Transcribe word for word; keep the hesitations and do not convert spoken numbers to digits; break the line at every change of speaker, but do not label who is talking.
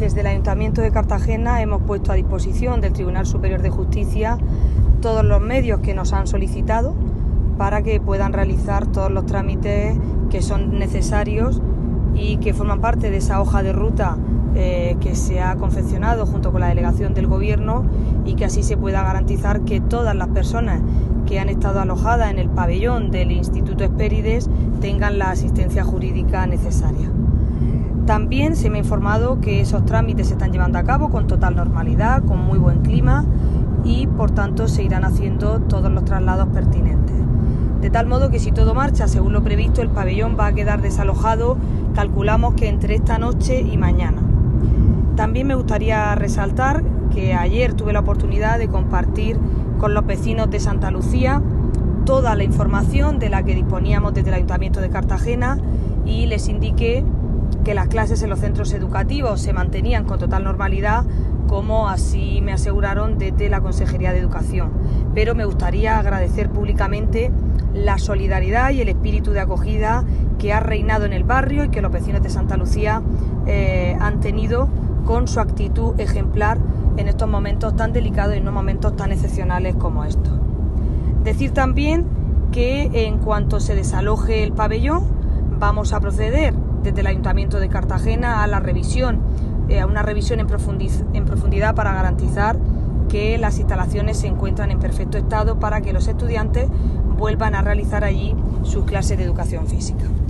Desde el Ayuntamiento de Cartagena hemos puesto a disposición del Tribunal Superior de Justicia todos los medios que nos han solicitado para que puedan realizar todos los trámites que son necesarios y que forman parte de esa hoja de ruta eh, que se ha confeccionado junto con la delegación del Gobierno, y que así se pueda garantizar que todas las personas que han estado alojadas en el pabellón del Instituto Hespérides tengan la asistencia jurídica necesaria. También se me ha informado que esos trámites se están llevando a cabo con total normalidad, con muy buen clima, y por tanto se irán haciendo todos los traslados pertinentes. De tal modo que si todo marcha según lo previsto, el pabellón va a quedar desalojado, calculamos que entre esta noche y mañana. También me gustaría resaltar que ayer tuve la oportunidad de compartir con los vecinos de Santa Lucía toda la información de la que disponíamos desde el Ayuntamiento de Cartagena, y les indiqué que las clases en los centros educativos se mantenían con total normalidad, como así me aseguraron desde la Consejería de Educación. Pero me gustaría agradecer públicamente la solidaridad y el espíritu de acogida que ha reinado en el barrio y que los vecinos de Santa Lucía eh, han tenido con su actitud ejemplar en estos momentos tan delicados y en unos momentos tan excepcionales como estos. Decir también que en cuanto se desaloje el pabellón, vamos a proceder desde el Ayuntamiento de Cartagena a la revisión, eh, a una revisión en, profundiz- en profundidad para garantizar que las instalaciones se encuentran en perfecto estado para que los estudiantes vuelvan a realizar allí sus clases de educación física.